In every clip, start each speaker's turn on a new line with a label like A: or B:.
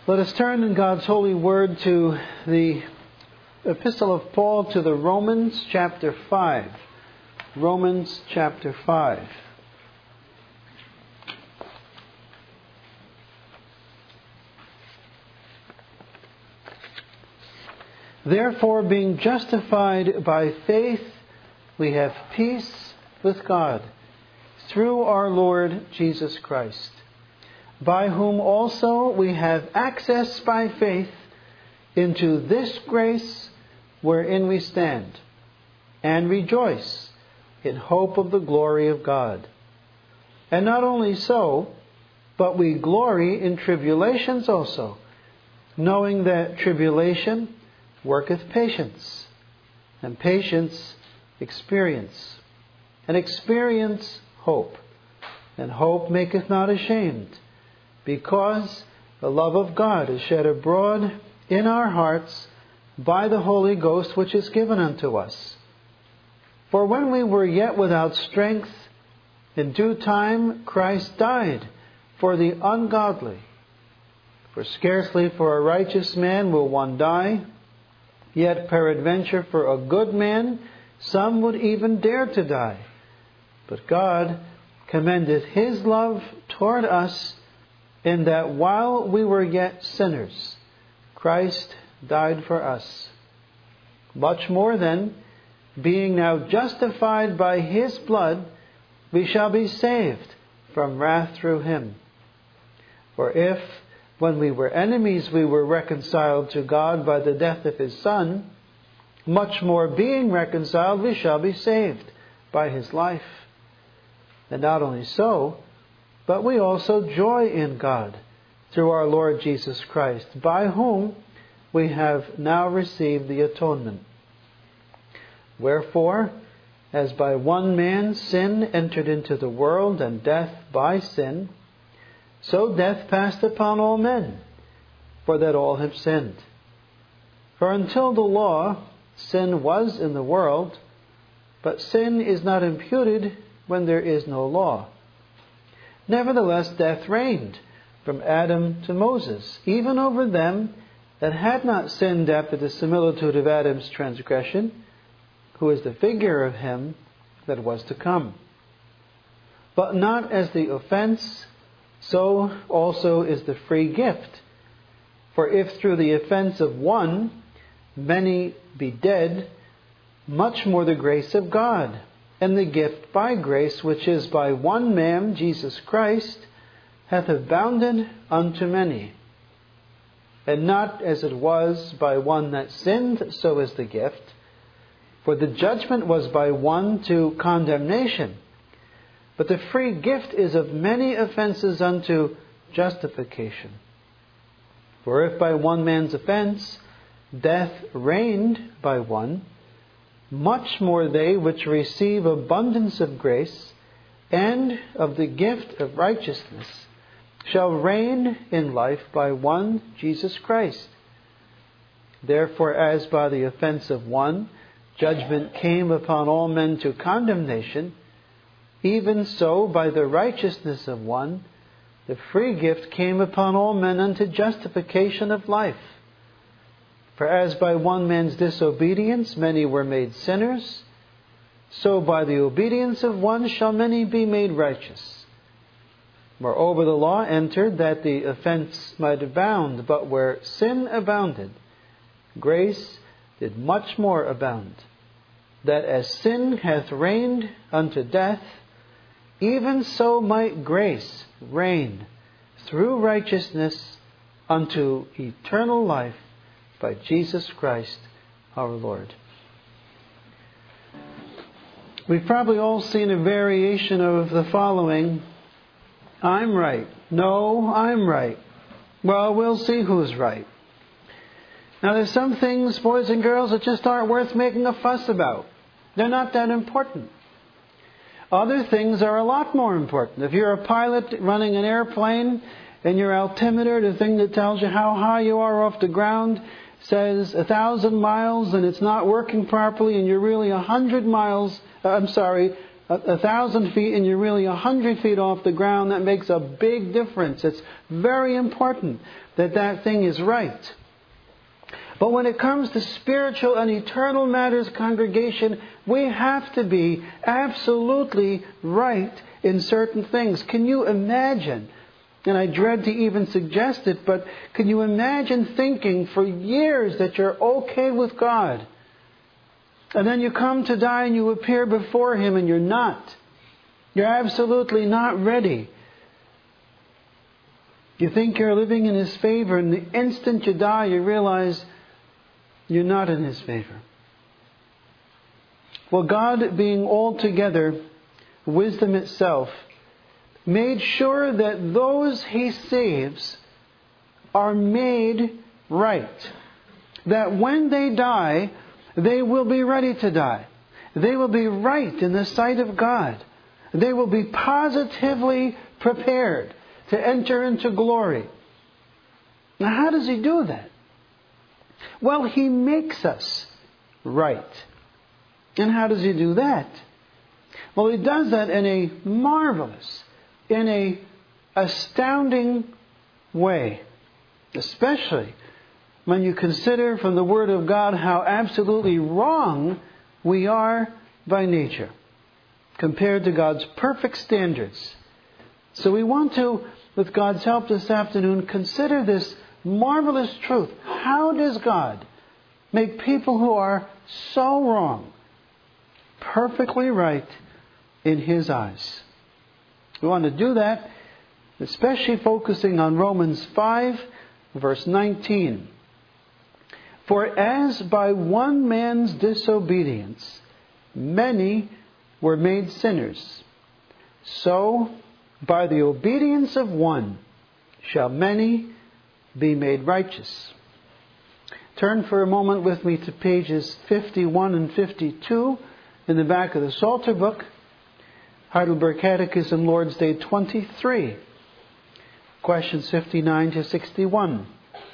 A: Let us turn in God's holy word to the epistle of Paul to the Romans chapter 5. Romans chapter 5. Therefore, being justified by faith, we have peace with God through our Lord Jesus Christ, by whom also we have access by faith into this grace wherein we stand, and rejoice in hope of the glory of God. And not only so, but we glory in tribulations also, knowing that tribulation worketh patience, and patience experience, and experience hope. And hope maketh not ashamed, because the love of God is shed abroad in our hearts by the Holy Ghost which is given unto us. For when we were yet without strength, in due time Christ died for the ungodly. For scarcely for a righteous man will one die, yet peradventure for a good man some would even dare to die. But God commendeth His love toward us, in that while we were yet sinners, Christ died for us. Much more then, being now justified by His blood, we shall be saved from wrath through Him. For if, when we were enemies, we were reconciled to God by the death of His Son, much more being reconciled, we shall be saved by His life. And not only so, but we also joy in God through our Lord Jesus Christ, by whom we have now received the atonement. Wherefore, as by one man sin entered into the world, and death by sin, so death passed upon all men, for that all have sinned. For until the law, sin was in the world, but sin is not imputed when there is no law. Nevertheless, death reigned from Adam to Moses, even over them that had not sinned after the similitude of Adam's transgression, who is the figure of him that was to come. But not as the offense, so also is the free gift. For if through the offense of one many be dead, much more the grace of God, and the gift by grace, which is by one man, Jesus Christ, hath abounded unto many. And not as it was by one that sinned, so is the gift. For the judgment was by one to condemnation, but the free gift is of many offenses unto justification. For if by one man's offense death reigned by one, much more they which receive abundance of grace and of the gift of righteousness shall reign in life by one, Jesus Christ. Therefore, as by the offense of one judgment came upon all men to condemnation, even so by the righteousness of one the free gift came upon all men unto justification of life. For as by one man's disobedience many were made sinners, so by the obedience of one shall many be made righteous. Moreover, the law entered that the offense might abound, but where sin abounded, grace did much more abound, that as sin hath reigned unto death, even so might grace reign through righteousness unto eternal life by Jesus Christ our Lord. We've probably all seen a variation of the following. I'm right. No, I'm right. Well, we'll see who's right. Now, there's some things, boys and girls, that just aren't worth making a fuss about. They're not that important. Other things are a lot more important. If you're a pilot running an airplane and your altimeter, the thing that tells you how high you are off the ground, says 1,000 miles and it's not working properly and you're really 100 1,000 feet and you're really 100 feet off the ground, that makes a big difference. It's very important that that thing is right. But when it comes to spiritual and eternal matters, congregation, we have to be absolutely right in certain things. Can you imagine, and I dread to even suggest it, but can you imagine thinking for years that you're okay with God? And then you come to die and you appear before Him and you're not. You're absolutely not ready. You think you're living in His favor, and the instant you die you realize you're not in His favor. Well, God, being altogether wisdom itself, made sure that those He saves are made right. That when they die, they will be ready to die. They will be right in the sight of God. They will be positively prepared to enter into glory. Now, how does He do that? Well, He makes us right. And how does He do that? Well, He does that in a marvelous, in a astounding way. Especially when you consider from the Word of God how absolutely wrong we are by nature compared to God's perfect standards. So we want to, with God's help this afternoon, consider this marvelous truth. How does God make people who are so wrong perfectly right in His eyes? We want to do that, especially focusing on Romans 5, verse 19. For as by one man's disobedience many were made sinners, so by the obedience of one shall many be made righteous. Turn for a moment with me to pages 51 and 52 in the back of the Psalter book, Heidelberg Catechism, Lord's Day 23, questions 59 to 61.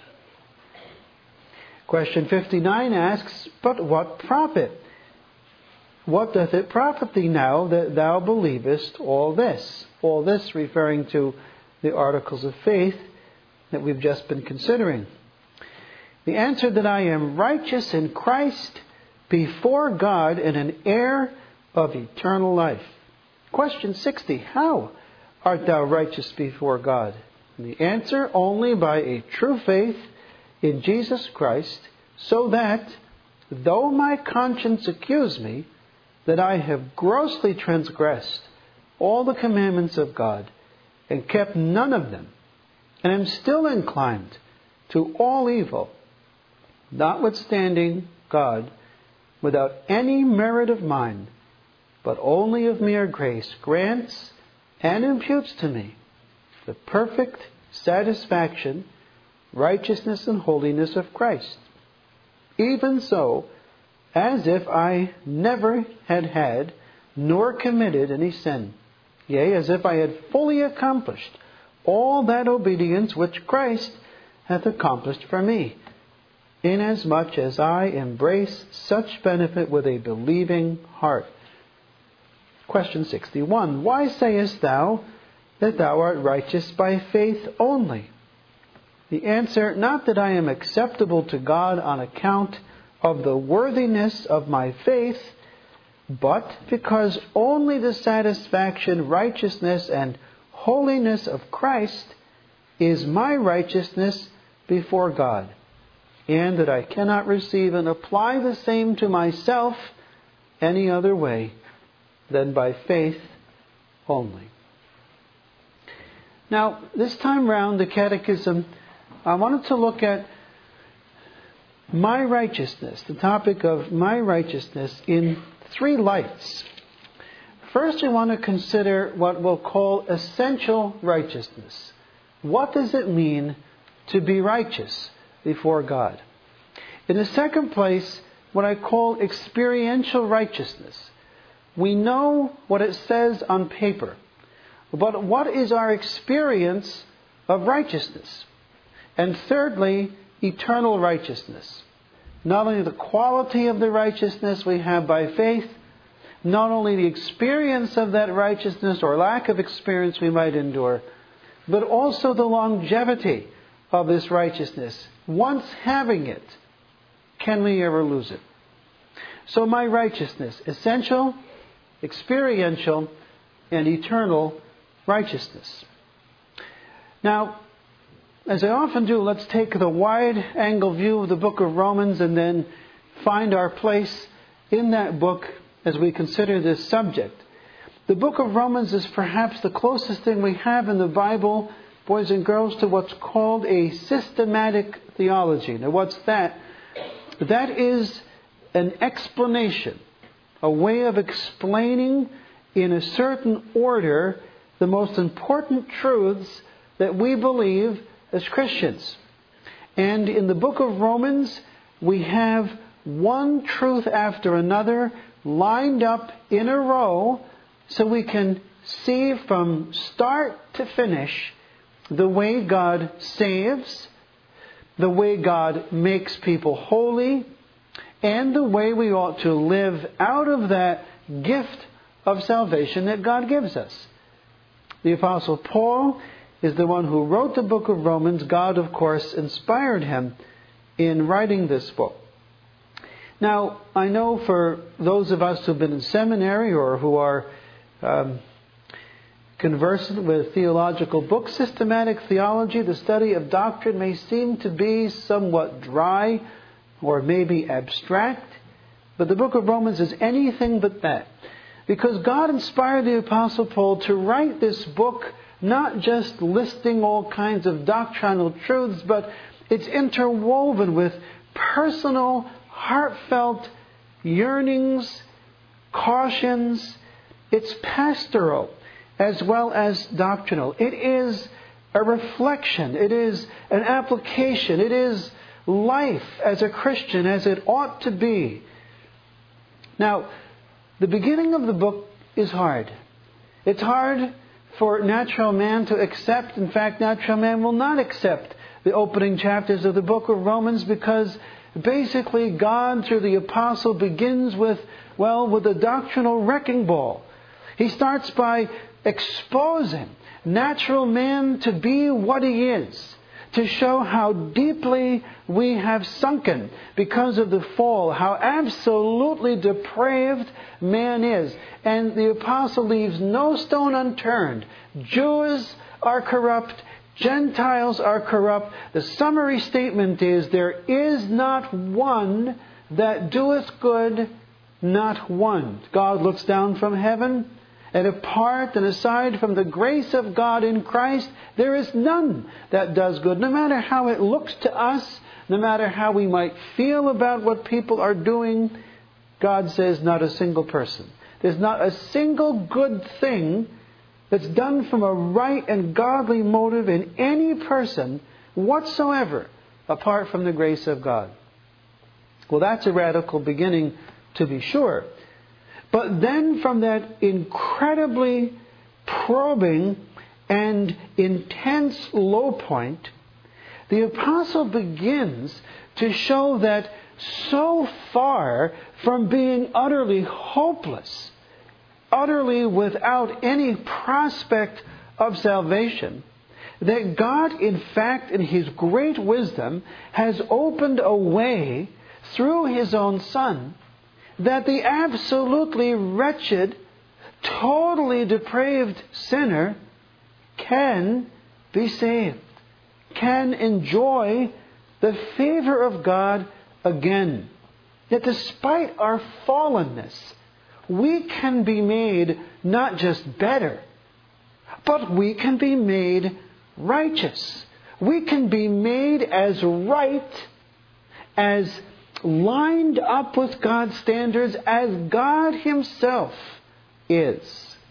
A: Question 59 asks, but what profit? What doth it profit thee now that thou believest all this? All this referring to the articles of faith that we've just been considering. The answer, that I am righteous in Christ before God and an heir of eternal life. Question 60, how art thou righteous before God? And the answer, only by a true faith in Jesus Christ, so that, though my conscience accuse me that I have grossly transgressed all the commandments of God and kept none of them, and am still inclined to all evil, notwithstanding God, without any merit of mine, but only of mere grace, grants and imputes to me the perfect satisfaction, righteousness and holiness of Christ. Even so, as if I never had nor committed any sin, yea, as if I had fully accomplished all that obedience which Christ hath accomplished for me, inasmuch as I embrace such benefit with a believing heart. Question 61. Why sayest thou that thou art righteous by faith only? The answer, not that I am acceptable to God on account of the worthiness of my faith, but because only the satisfaction, righteousness, and holiness of Christ is my righteousness before God, and that I cannot receive and apply the same to myself any other way than by faith only. Now, this time round, the Catechism, I wanted to look at my righteousness, the topic of my righteousness, in three lights. First, we want to consider what we'll call essential righteousness. What does it mean to be righteous before God? In the second place, what I call experiential righteousness. We know what it says on paper, but what is our experience of righteousness? And thirdly, eternal righteousness. Not only the quality of the righteousness we have by faith, not only the experience of that righteousness or lack of experience we might endure, but also the longevity of this righteousness. Once having it, can we ever lose it? So my righteousness, essential, experiential, and eternal righteousness. Now, as I often do, let's take the wide-angle view of the book of Romans and then find our place in that book as we consider this subject. The book of Romans is perhaps the closest thing we have in the Bible, boys and girls, to what's called a systematic theology. Now, what's that? That is an explanation, a way of explaining in a certain order the most important truths that we believe as Christians. And in the book of Romans, we have one truth after another lined up in a row so we can see from start to finish the way God saves, the way God makes people holy, and the way we ought to live out of that gift of salvation that God gives us. The Apostle Paul is the one who wrote the book of Romans. God, of course, inspired him in writing this book. Now, I know for those of us who've been in seminary or who are conversant with theological books, systematic theology, the study of doctrine, may seem to be somewhat dry or maybe abstract. But the book of Romans is anything but that. Because God inspired the Apostle Paul to write this book not just listing all kinds of doctrinal truths, but it's interwoven with personal, heartfelt yearnings, cautions. It's pastoral as well as doctrinal. It is a reflection. It is an application. It is life as a Christian as it ought to be. Now, the beginning of the book is hard. It's hard for natural man to accept. In fact, natural man will not accept the opening chapters of the book of Romans because basically God, through the apostle, begins with a doctrinal wrecking ball. He starts by exposing natural man to be what he is, to show how deeply we have sunken because of the fall, how absolutely depraved man is. And the apostle leaves no stone unturned. Jews are corrupt. Gentiles are corrupt. The summary statement is, there is not one that doeth good, not one. God looks down from heaven, and apart and aside from the grace of God in Christ, there is none that does good. No matter how it looks to us, no matter how we might feel about what people are doing, God says not a single person. There's not a single good thing that's done from a right and godly motive in any person whatsoever, apart from the grace of God. Well, that's a radical beginning, to be sure. But then from that incredibly probing and intense low point, the apostle begins to show that so far from being utterly hopeless, utterly without any prospect of salvation, that God, in fact, in His great wisdom, has opened a way through His own Son, that the absolutely wretched, totally depraved sinner can be saved, can enjoy the favor of God again. That despite our fallenness, we can be made not just better, but we can be made righteous. We can be made as right, as lined up with God's standards as God Himself is.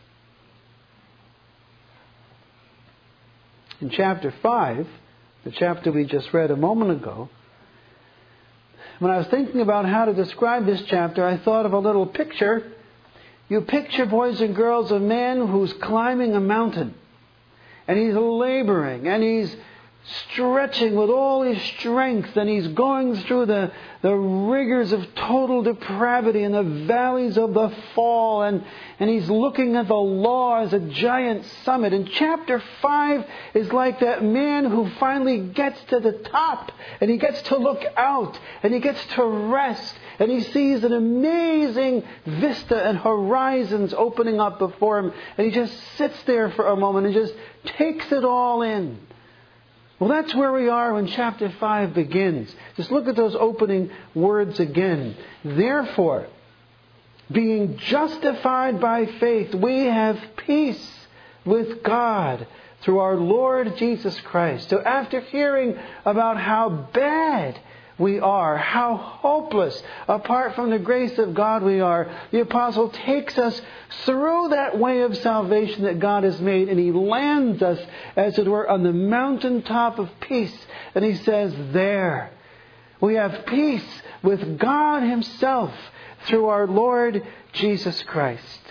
A: In chapter 5, the chapter we just read a moment ago, when I was thinking about how to describe this chapter, I thought of a little picture. You picture, boys and girls, a man who's climbing a mountain. And he's laboring, and he's stretching with all his strength, and he's going through the rigors of total depravity and the valleys of the fall, and he's looking at the law as a giant summit. And chapter 5 is like that man who finally gets to the top, and he gets to look out, and he gets to rest, and he sees an amazing vista and horizons opening up before him, and he just sits there for a moment and just takes it all in. Well, that's where we are when chapter 5 begins. Just look at those opening words again. Therefore, being justified by faith, we have peace with God through our Lord Jesus Christ. So after hearing about how bad we are, how hopeless apart from the grace of God we are, the apostle takes us through that way of salvation that God has made, and he lands us, as it were, on the mountaintop of peace. And he says, there we have peace with God himself through our Lord Jesus Christ.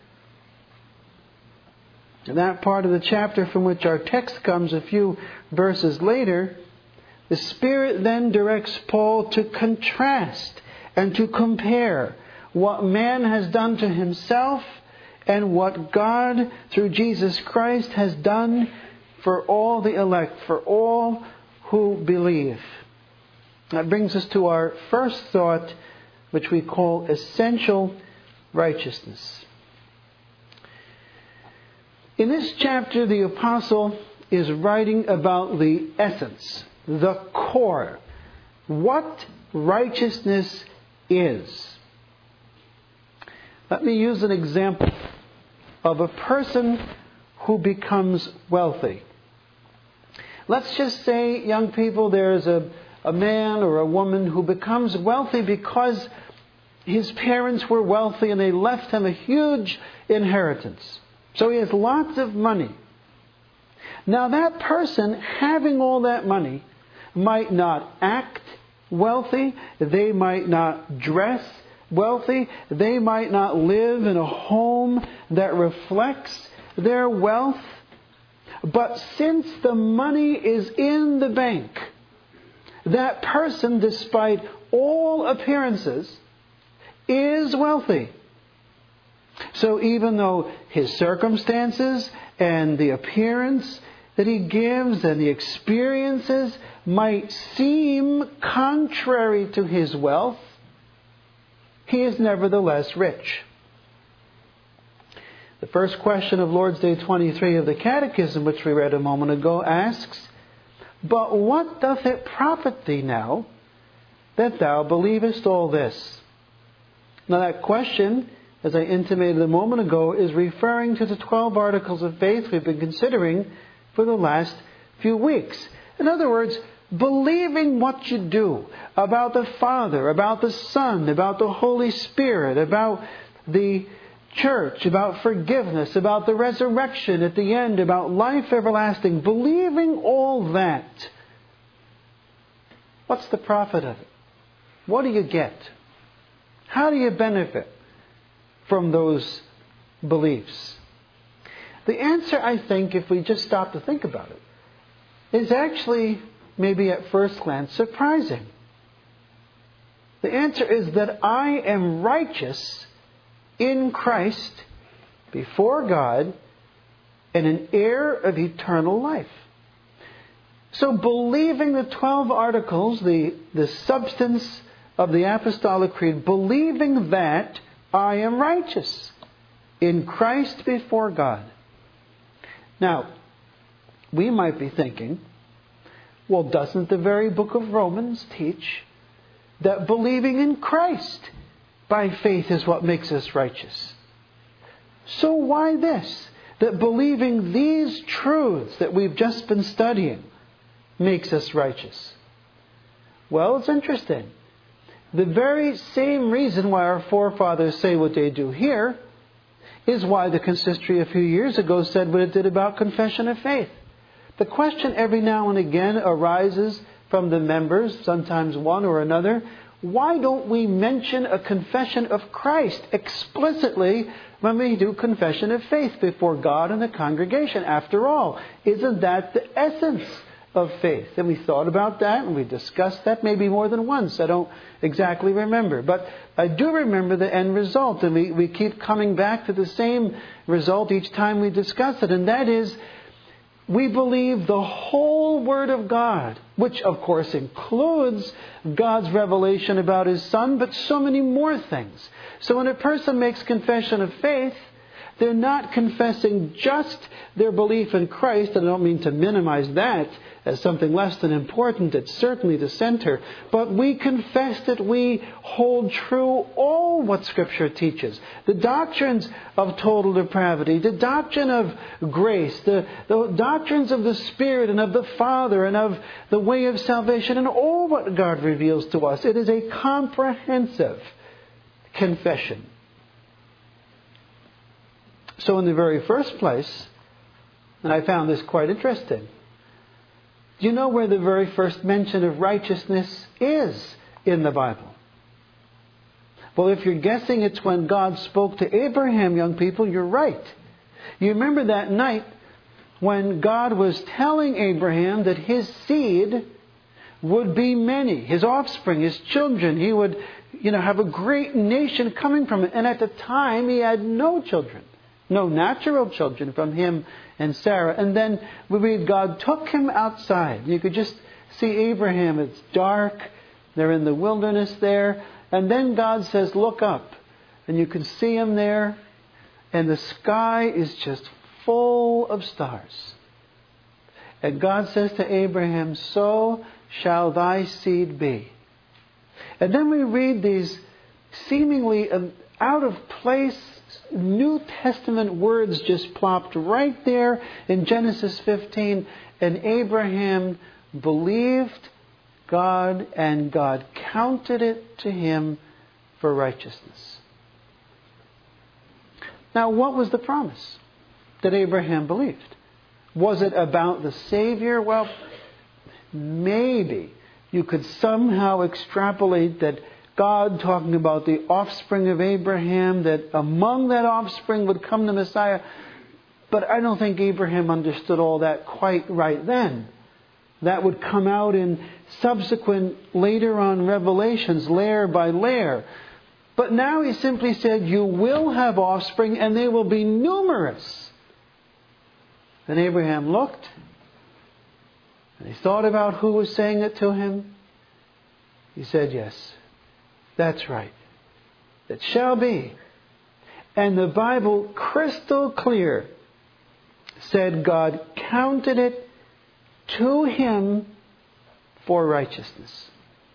A: In that part of the chapter from which our text comes a few verses later, the Spirit then directs Paul to contrast and to compare what man has done to himself and what God, through Jesus Christ, has done for all the elect, for all who believe. That brings us to our first thought, which we call essential righteousness. In this chapter, the apostle is writing about the essence, the core, what righteousness is. Let me use an example of a person who becomes wealthy. Let's just say, young people, there's a man or a woman who becomes wealthy because his parents were wealthy and they left him a huge inheritance. So he has lots of money. Now that person, having all that money, might not act wealthy. They might not dress wealthy. They might not live in a home that reflects their wealth. But since the money is in the bank, that person, despite all appearances, is wealthy. So even though his circumstances and the appearance that he gives and the experiences might seem contrary to his wealth, he is nevertheless rich. The first question of Lord's Day 23 of the Catechism, which we read a moment ago, asks, "But what doth it profit thee now that thou believest all this?" Now that question, as I intimated a moment ago, is referring to the 12 articles of faith we've been considering for the last few weeks. In other words, believing what you do about the Father, about the Son, about the Holy Spirit, about the church, about forgiveness, about the resurrection at the end, about life everlasting, believing all that, what's the profit of it? What do you get? How do you benefit from those beliefs? The answer, I think, if we just stop to think about it, is actually, maybe at first glance, surprising. The answer is that I am righteous in Christ before God and an heir of eternal life. So believing the 12 articles, the substance of the Apostolic Creed, believing that I am righteous in Christ before God. Now, we might be thinking, well, doesn't the very book of Romans teach that believing in Christ by faith is what makes us righteous? So why this? That believing these truths that we've just been studying makes us righteous? Well, it's interesting. The very same reason why our forefathers say what they do here is why the consistory a few years ago said what it did about confession of faith. The question every now and again arises from the members, sometimes one or another, why don't we mention a confession of Christ explicitly when we do confession of faith before God and the congregation? After all, isn't that the essence of faith. And we thought about that and we discussed that maybe more than once. I don't exactly remember. But I do remember the end result. And we keep coming back to the same result each time we discuss it. And that is, we believe the whole Word of God, which of course includes God's revelation about His Son, but so many more things. So when a person makes confession of faith, they're not confessing just their belief in Christ, and I don't mean to minimize that as something less than important. It's certainly the center. But we confess that we hold true all what Scripture teaches. The doctrines of total depravity, the doctrine of grace, the doctrines of the Spirit and of the Father and of the way of salvation, and all what God reveals to us. It is a comprehensive confession. So in the very first place, and I found this quite interesting, do you know where the very first mention of righteousness is in the Bible? Well, if you're guessing it's when God spoke to Abraham, young people, you're right. You remember that night when God was telling Abraham that his seed would be many, his offspring, his children. He would, have a great nation coming from it. And at the time, he had no children. No natural children from him and Sarah. And then we read God took him outside. You could just see Abraham. It's dark. They're in the wilderness there. And then God says, look up. And you can see him there. And the sky is just full of stars. And God says to Abraham, so shall thy seed be. And then we read these seemingly out of place New Testament words just plopped right there in Genesis 15. And Abraham believed God, and God counted it to him for righteousness. Now, what was the promise that Abraham believed? Was it about the Savior? Well, maybe you could somehow extrapolate that God talking about the offspring of Abraham, that among that offspring would come the Messiah. But I don't think Abraham understood all that quite right then. That would come out in subsequent, later on revelations, layer by layer. But now he simply said, you will have offspring and they will be numerous. And Abraham looked and he thought about who was saying it to him. He said, yes. That's right. It shall be. And the Bible, crystal clear, said God counted it to him for righteousness.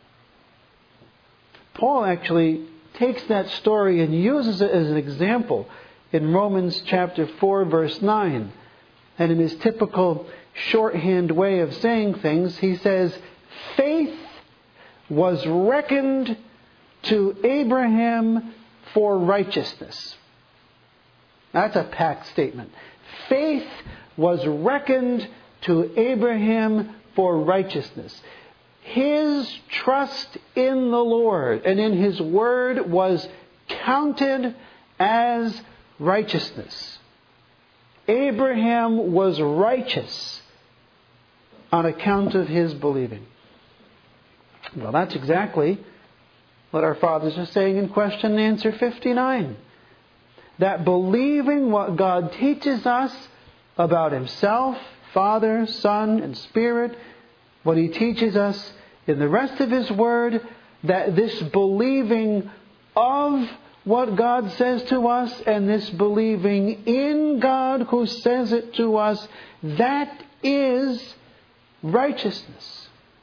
A: Paul actually takes that story and uses it as an example in Romans chapter 4, verse 9. And in his typical shorthand way of saying things, he says, faith was reckoned to Abraham for righteousness. That's a packed statement. Faith was reckoned to Abraham for righteousness. His trust in the Lord and in His Word was counted as righteousness. Abraham was righteous on account of his believing. Well, that's exactly what our fathers are saying in question and answer 59. That believing what God teaches us about Himself, Father, Son, and Spirit, what He teaches us in the rest of His Word, that this believing of what God says to us and this believing in God who says it to us, that is righteousness.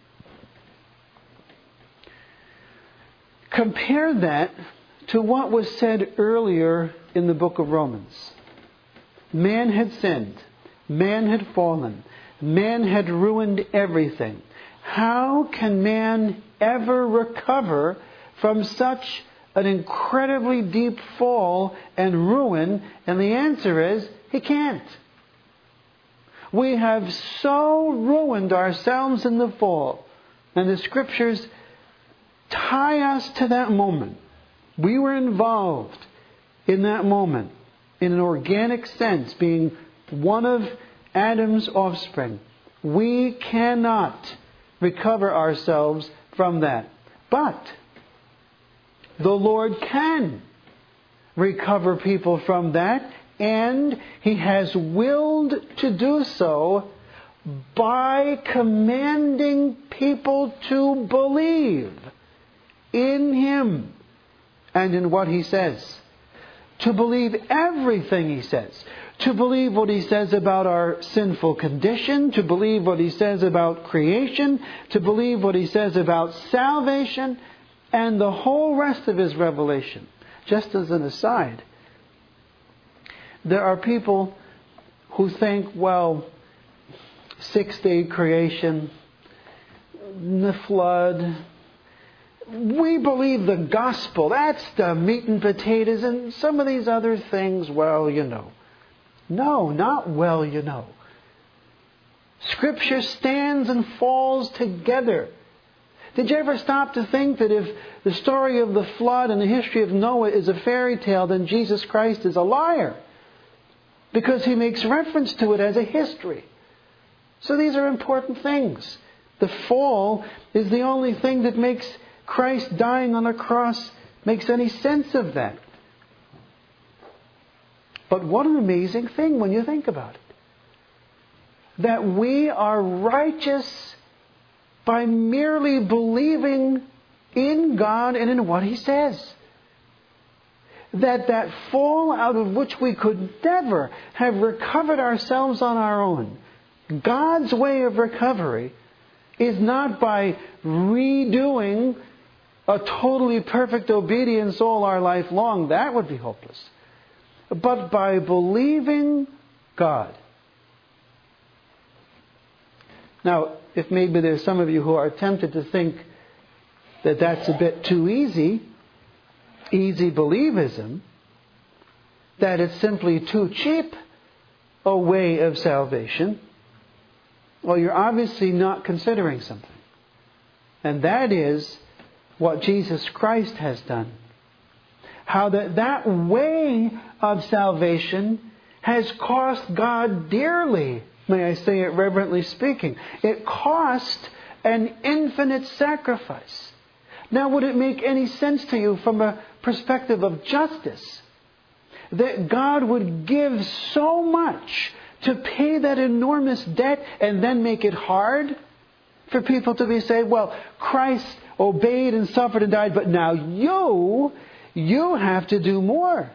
A: Compare that to what was said earlier in the book of Romans. Man had sinned. Man had fallen. Man had ruined everything. How can man ever recover from such an incredibly deep fall and ruin? And the answer is, he can't. We have so ruined ourselves in the fall. And the Scriptures tie us to that moment. We were involved in that moment in an organic sense, being one of Adam's offspring. We cannot recover ourselves from that. But the Lord can recover people from that, and He has willed to do so by commanding people to believe in Him and in what He says. To believe everything He says. To believe what He says about our sinful condition. To believe what He says about creation. To believe what He says about salvation. And the whole rest of His revelation. Just as an aside, there are people who think, well, 6-day creation, the flood, we believe the gospel, that's the meat and potatoes, and some of these other things, well, you know. No, not well, you know. Scripture stands and falls together. Did you ever stop to think that if the story of the flood and the history of Noah is a fairy tale, then Jesus Christ is a liar? Because He makes reference to it as a history. So these are important things. The fall is the only thing that makes Christ dying on a cross makes any sense of that. But what an amazing thing when you think about it. That we are righteous by merely believing in God and in what He says. That fall out of which we could never have recovered ourselves on our own. God's way of recovery is not by redoing a totally perfect obedience all our life long. That would be hopeless. But by believing God. Now, if maybe there's some of you who are tempted to think that that's a bit too easy believism, that it's simply too cheap a way of salvation, well, you're obviously not considering something. And that is what Jesus Christ has done. How that way of salvation has cost God dearly, may I say it reverently speaking. It cost an infinite sacrifice. Now, would it make any sense to you from a perspective of justice that God would give so much to pay that enormous debt and then make it hard for people to be saved? Well, Christ obeyed and suffered and died, but now you have to do more.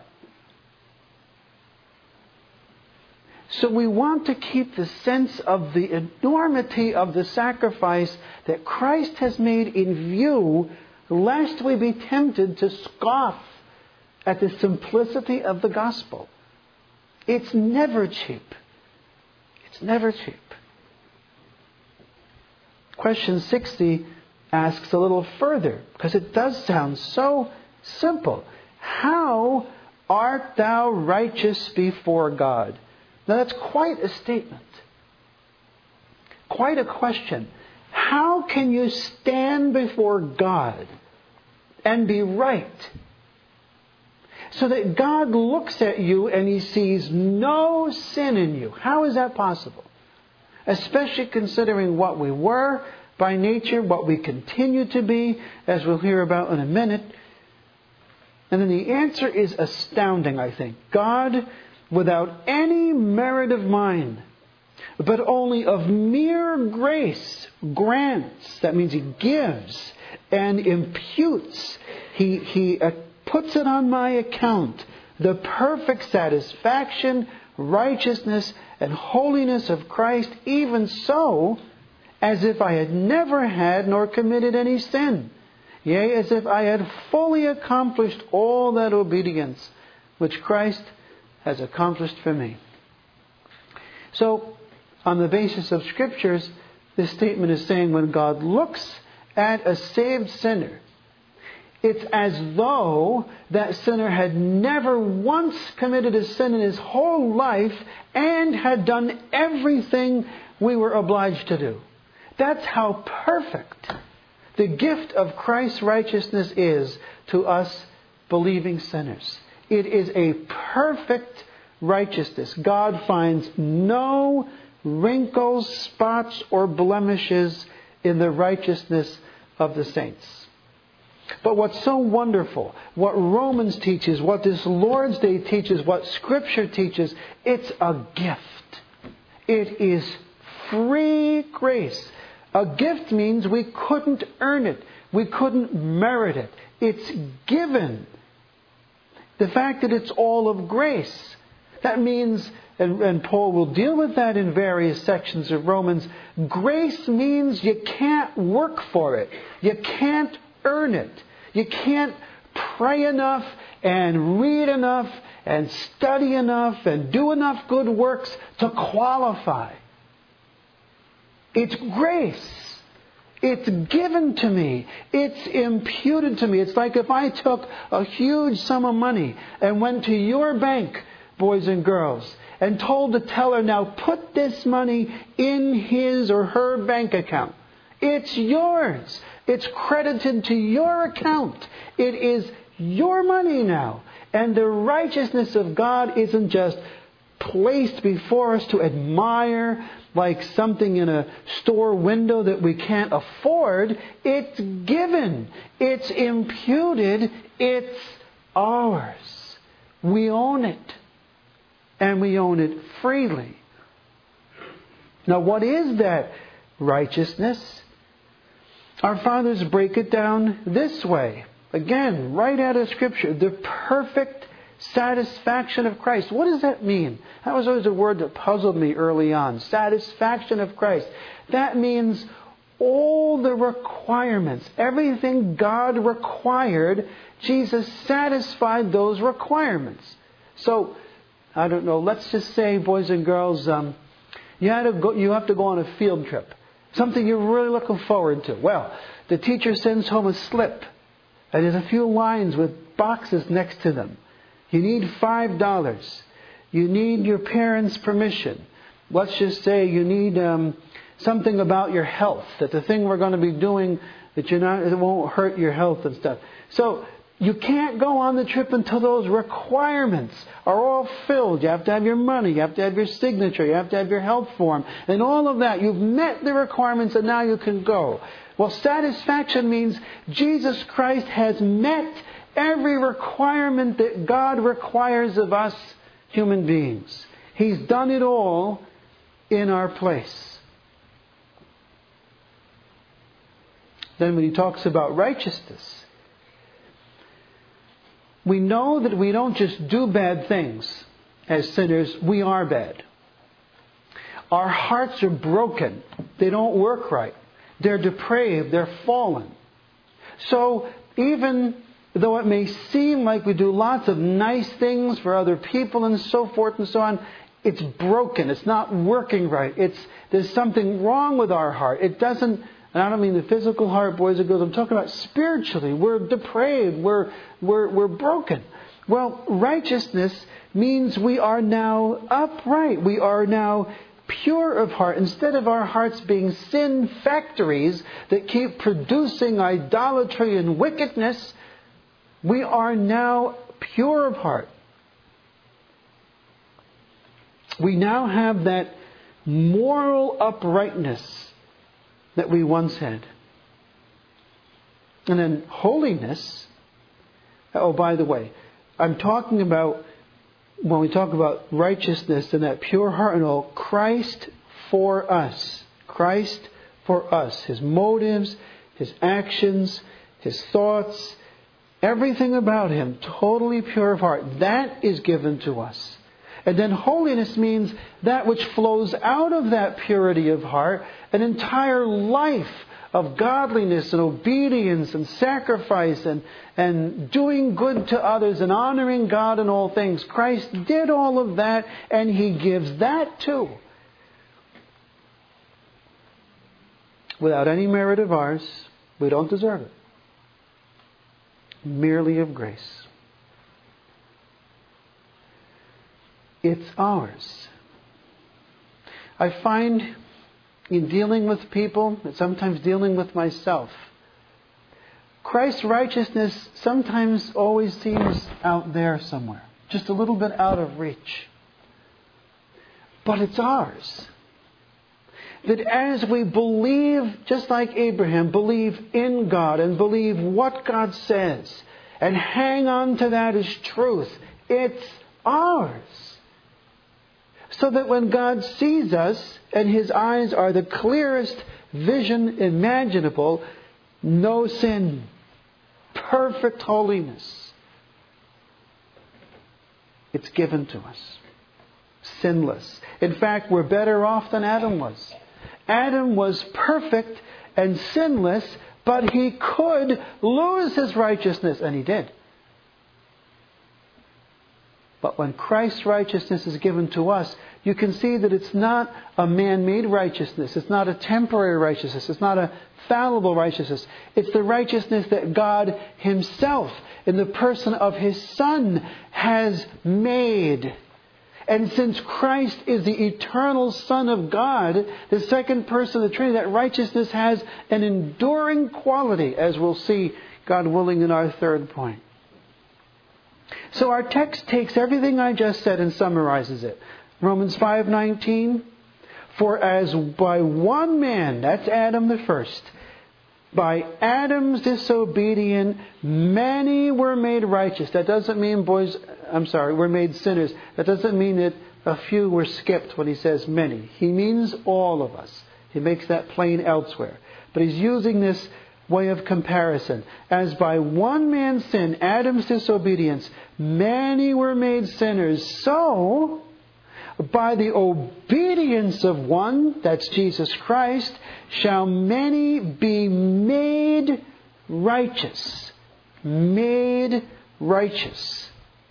A: So we want to keep the sense of the enormity of the sacrifice that Christ has made in view, lest we be tempted to scoff at the simplicity of the gospel. It's never cheap. It's never cheap. Question 60 asks a little further, because it does sound so simple. How art thou righteous before God? Now that's quite a statement. Quite a question. How can you stand before God and be right? So that God looks at you and He sees no sin in you. How is that possible? Especially considering what we were by nature, what we continue to be, as we'll hear about in a minute. And then the answer is astounding, I think. God, without any merit of mine, but only of mere grace, grants. That means He gives and imputes. He puts it on my account. The perfect satisfaction, righteousness, and holiness of Christ, even so, as if I had never had nor committed any sin. Yea, as if I had fully accomplished all that obedience which Christ has accomplished for me. So, on the basis of Scriptures, this statement is saying when God looks at a saved sinner, it's as though that sinner had never once committed a sin in his whole life and had done everything we were obliged to do. That's how perfect the gift of Christ's righteousness is to us believing sinners. It is a perfect righteousness. God finds no wrinkles, spots, or blemishes in the righteousness of the saints. But what's so wonderful, what Romans teaches, what this Lord's Day teaches, what Scripture teaches, it's a gift. It is free grace. A gift means we couldn't earn it. We couldn't merit it. It's given. The fact that it's all of grace. That means, and Paul will deal with that in various sections of Romans, grace means you can't work for it. You can't earn it. You can't pray enough and read enough and study enough and do enough good works to qualify. It's grace. It's given to me. It's imputed to me. It's like if I took a huge sum of money and went to your bank, boys and girls, and told the teller, now put this money in his or her bank account. It's yours. It's credited to your account. It is your money now. And the righteousness of God isn't just placed before us to admire like something in a store window that we can't afford. It's given. It's imputed. It's ours. We own it. And we own it freely. Now, what is that righteousness? Our fathers break it down this way. Again, right out of Scripture. The perfect satisfaction of Christ. What does that mean? That was always a word that puzzled me early on. Satisfaction of Christ. That means all the requirements, everything God required, Jesus satisfied those requirements. So, I don't know, let's just say, boys and girls, you have to go on a field trip. Something you're really looking forward to. Well, the teacher sends home a slip. And there's a few lines with boxes next to them. You need $5. You need your parents' permission. Let's just say you need something about your health. That the thing we're going to be doing, it won't hurt your health and stuff. So you can't go on the trip until those requirements are all filled. You have to have your money. You have to have your signature. You have to have your health form. And all of that. You've met the requirements and now you can go. Well, satisfaction means Jesus Christ has met every requirement that God requires of us human beings. He's done it all in our place. Then when he talks about righteousness, we know that we don't just do bad things as sinners. We are bad. Our hearts are broken. They don't work right. They're depraved. They're fallen. So even though it may seem like we do lots of nice things for other people and so forth and so on, it's broken. It's not working right. There's something wrong with our heart. It doesn't, and I don't mean the physical heart, boys and girls. I'm talking about spiritually. We're depraved. We're broken. Well, righteousness means we are now upright. We are now pure of heart. Instead of our hearts being sin factories that keep producing idolatry and wickedness, we are now pure of heart. We now have that moral uprightness that we once had. And then holiness. Oh, by the way, I'm talking about, when we talk about righteousness and that pure heart and all, Christ for us. Christ for us. His motives, His actions, His thoughts, everything about Him, totally pure of heart. That is given to us. And then holiness means that which flows out of that purity of heart, an entire life of godliness and obedience and sacrifice and doing good to others and honoring God in all things. Christ did all of that, and He gives that too. Without any merit of ours, we don't deserve it. Merely of grace. It's ours. I find in dealing with people, and sometimes dealing with myself, Christ's righteousness sometimes always seems out there somewhere. Just a little bit out of reach. But it's ours. that as we believe, just like Abraham, believe in God and believe what God says and hang on to that as truth, it's ours. So that when God sees us and His eyes are the clearest vision imaginable, no sin, perfect holiness, it's given to us. Sinless. In fact, we're better off than Adam was. Adam was perfect and sinless, but he could lose his righteousness, and he did. But when Christ's righteousness is given to us, you can see that it's not a man-made righteousness. It's not a temporary righteousness. It's not a fallible righteousness. It's the righteousness that God Himself, in the person of His Son, has made. And since Christ is the eternal Son of God, the second person of the Trinity, that righteousness has an enduring quality, as we'll see, God willing, in our third point. So our text takes everything I just said and summarizes it. Romans 5:19, for as by one man, that's Adam the first, by Adam's disobedience, many were made righteous. That doesn't mean were made sinners. That doesn't mean that a few were skipped when he says many. He means all of us. He makes that plain elsewhere. But he's using this way of comparison. As by one man's sin, Adam's disobedience, many were made sinners. So, by the obedience of one, that's Jesus Christ, shall many be made righteous. Made righteous.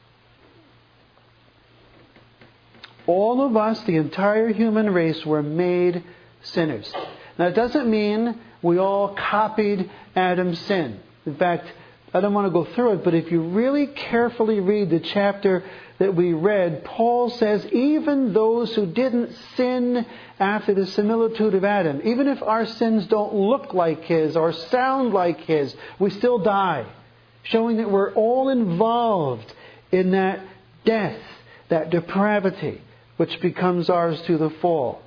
A: All of us, the entire human race, were made sinners. Now, it doesn't mean we all copied Adam's sin. In fact, I don't want to go through it, but if you really carefully read the chapter that we read, Paul says even those who didn't sin after the similitude of Adam, even if our sins don't look like his or sound like his, we still die. Showing that we're all involved in that death, that depravity, which becomes ours through the fall.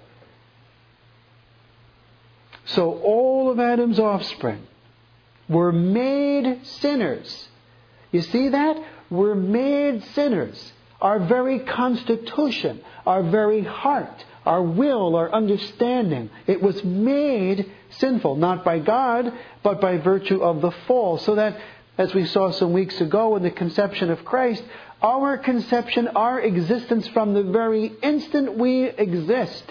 A: So all of Adam's offspring were made sinners. You see that? We're made sinners. Our very constitution, our very heart, our will, our understanding, it was made sinful. Not by God, but by virtue of the fall. So that, as we saw some weeks ago in the conception of Christ, our conception, our existence from the very instant we exist,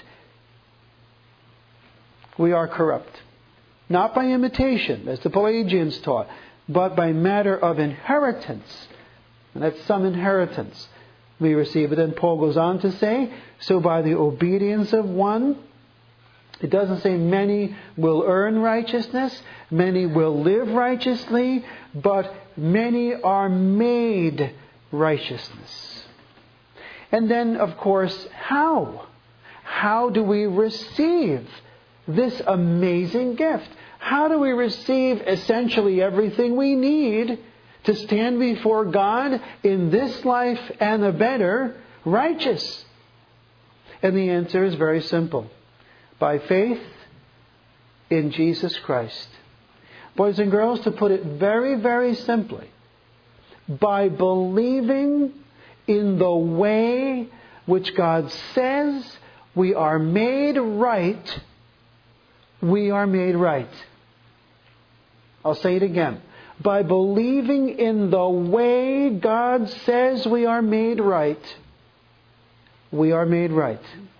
A: we are corrupt. Not by imitation, as the Pelagians taught, but by matter of inheritance. And that's some inheritance we receive. But then Paul goes on to say, so by the obedience of one, it doesn't say many will earn righteousness, many will live righteously, but many are made righteousness. And then, of course, how? How do we receive this amazing gift? How do we receive essentially everything we need to stand before God in this life and the better, righteous? And the answer is very simple. By faith in Jesus Christ. Boys and girls, to put it very, very simply, by believing in the way which God says we are made right, we are made right. I'll say it again. By believing in the way God says we are made right, we are made right.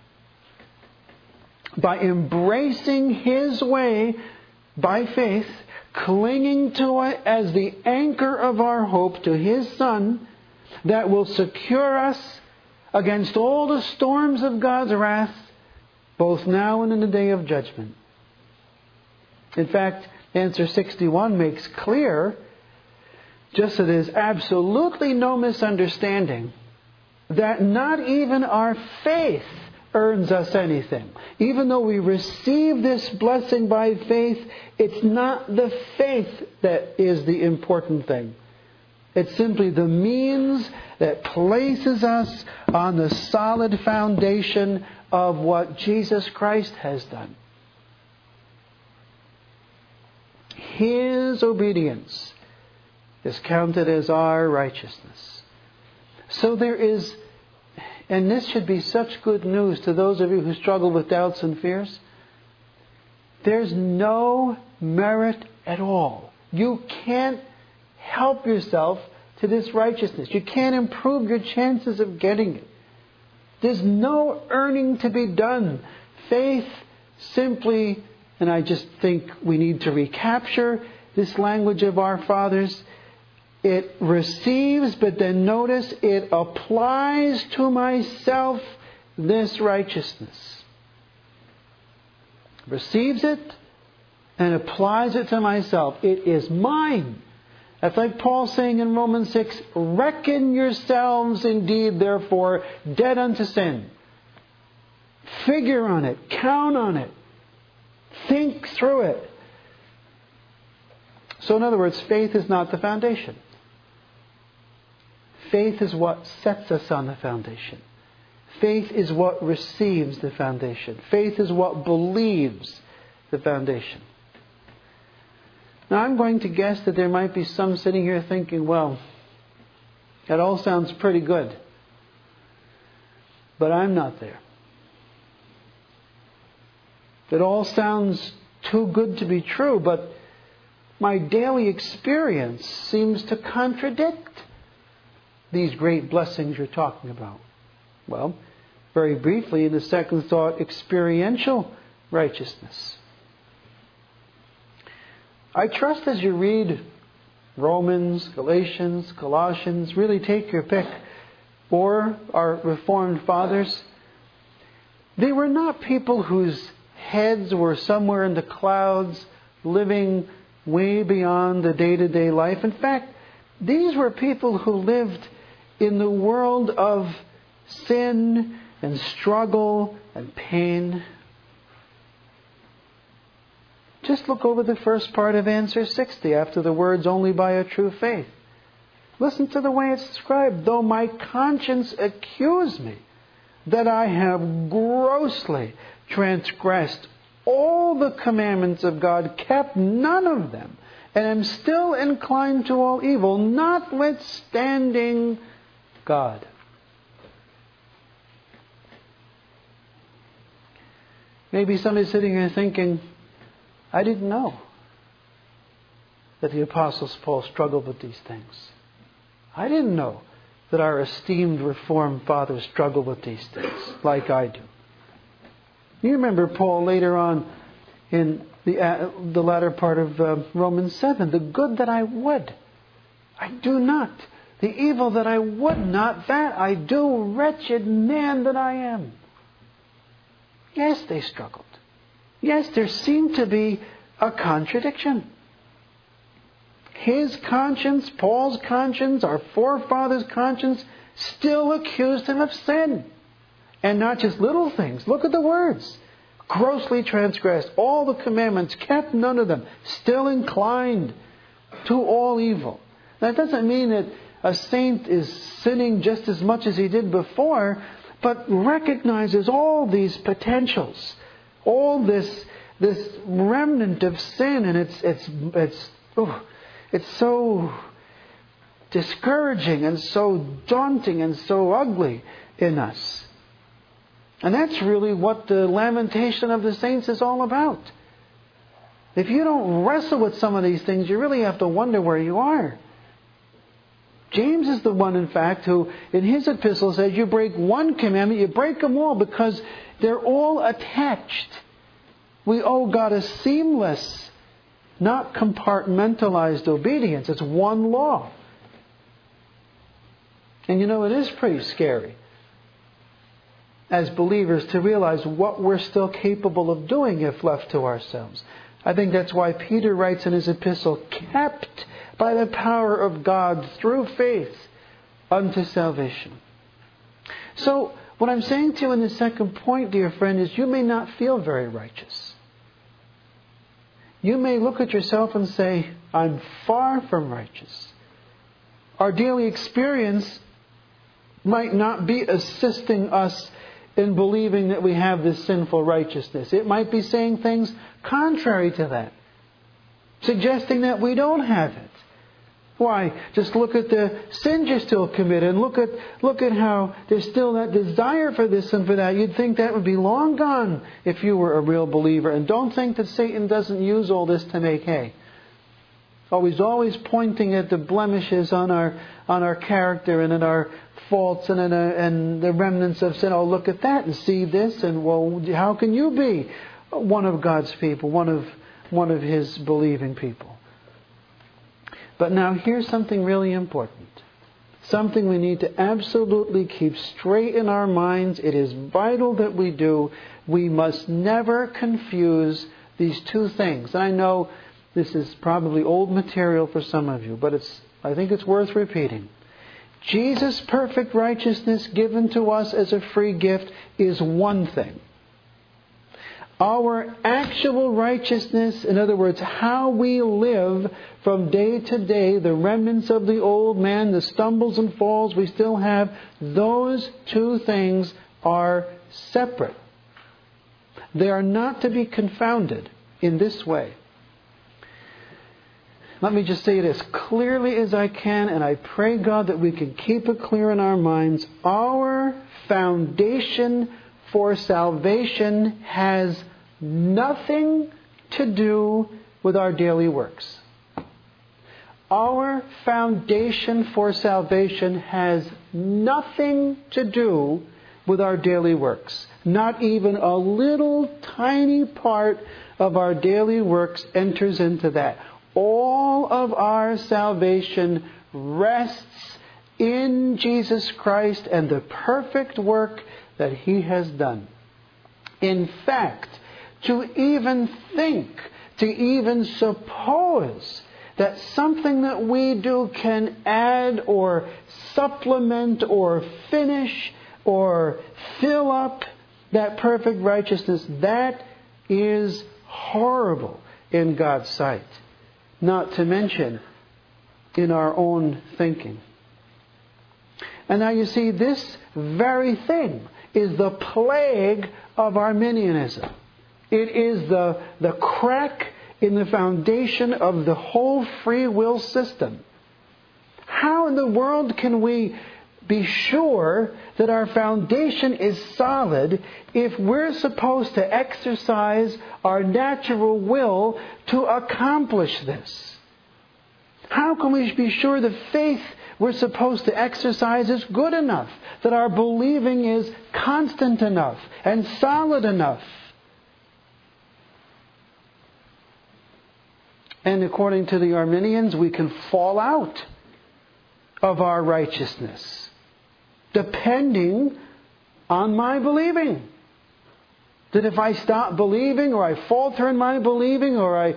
A: By embracing His way by faith, clinging to it as the anchor of our hope to His Son, that will secure us against all the storms of God's wrath, both now and in the day of judgment. In fact, answer 61 makes clear, just so there's absolutely no misunderstanding, that not even our faith earns us anything. Even though we receive this blessing by faith, it's not the faith that is the important thing. It's simply the means that places us on the solid foundation of what Jesus Christ has done. His obedience is counted as our righteousness. So there is, and this should be such good news to those of you who struggle with doubts and fears, there's no merit at all. You can't help yourself to this righteousness. You can't improve your chances of getting it. There's no earning to be done. Faith simply, and I just think we need to recapture this language of our fathers, it receives, but then notice, it applies to myself this righteousness. Receives it and applies it to myself. It is mine. That's like Paul saying in Romans 6, reckon yourselves indeed, therefore, dead unto sin. Figure on it. Count on it. Think through it. So in other words, faith is not the foundation. Faith is what sets us on the foundation. Faith is what receives the foundation. Faith is what believes the foundation. Now I'm going to guess that there might be some sitting here thinking, well, that all sounds pretty good. But I'm not there. It all sounds too good to be true, but my daily experience seems to contradict these great blessings you're talking about. Well, very briefly, in the second thought, experiential righteousness. I trust as you read Romans, Galatians, Colossians, really take your pick, or our Reformed fathers, they were not people whose heads were somewhere in the clouds, living way beyond the day-to-day life. In fact, these were people who lived in the world of sin and struggle and pain. Just look over the first part of answer 60 after the words, only by a true faith. Listen to the way it's described. Though my conscience accuse me that I have grossly transgressed all the commandments of God, kept none of them, and am still inclined to all evil, notwithstanding God. Maybe somebody's sitting here thinking, I didn't know that the Apostle Paul struggled with these things. I didn't know that our esteemed Reformed fathers struggle with these things like I do. You remember Paul later on in the latter part of Romans 7, the good that I would, I do not. The evil that I would not, that I do. Wretched man that I am. Yes, they struggled. Yes, there seemed to be a contradiction. His conscience, Paul's conscience, our forefathers' conscience, still accused him of sin. And not just little things. Look at the words. Grossly transgressed all the commandments, kept none of them, still inclined to all evil. That doesn't mean that a saint is sinning just as much as he did before, but recognizes all these potentials, all this remnant of sin, and it's so discouraging and so daunting and so ugly in us. And that's really what the lamentation of the saints is all about. If you don't wrestle with some of these things, you really have to wonder where you are. James is the one, in fact, who in his epistle says you break one commandment, you break them all because they're all attached. We owe God a seamless, not compartmentalized obedience. It's one law. And you know, it is pretty scary as believers to realize what we're still capable of doing if left to ourselves. I think that's why Peter writes in his epistle, kept by the power of God through faith unto salvation. So, what I'm saying to you in the second point, dear friend, is you may not feel very righteous. You may look at yourself and say, I'm far from righteous. Our daily experience might not be assisting us in believing that we have this sinful righteousness. It might be saying things contrary to that. suggesting that we don't have it. Why? Just look at the sins you still commit, and look at how there's still that desire for this and for that. You'd think that would be long gone if you were a real believer. And don't think that Satan doesn't use all this to make hay. Oh, he's always pointing at the blemishes on our character and in our faults and the remnants of sin. Oh, look at that and see this, and well, how can you be one of God's people, one of His believing people? But now here's something really important. Something we need to absolutely keep straight in our minds. It is vital that we do. We must never confuse these two things. And I know this is probably old material for some of you, but I think it's worth repeating. Jesus' perfect righteousness given to us as a free gift is one thing. Our actual righteousness, in other words, how we live from day to day, the remnants of the old man, the stumbles and falls we still have, those two things are separate. They are not to be confounded in this way. Let me just say it as clearly as I can, and I pray, God, that we can keep it clear in our minds. Our foundation for salvation has nothing to do with our daily works. Our foundation for salvation has nothing to do with our daily works. Not even a little tiny part of our daily works enters into that. All of our salvation rests in Jesus Christ and the perfect work that He has done. In fact, to even think, to even suppose that something that we do can add or supplement or finish or fill up that perfect righteousness, that is horrible in God's sight. Not to mention in our own thinking. And now you see, this very thing is the plague of Arminianism. It is the crack in the foundation of the whole free will system. How in the world can we be sure that our foundation is solid if we're supposed to exercise our natural will to accomplish this? How can we be sure the faith we're supposed to exercise is good enough, that our believing is constant enough and solid enough? And according to the Arminians, we can fall out of our righteousness depending on my believing. That if I stop believing, or I falter in my believing, or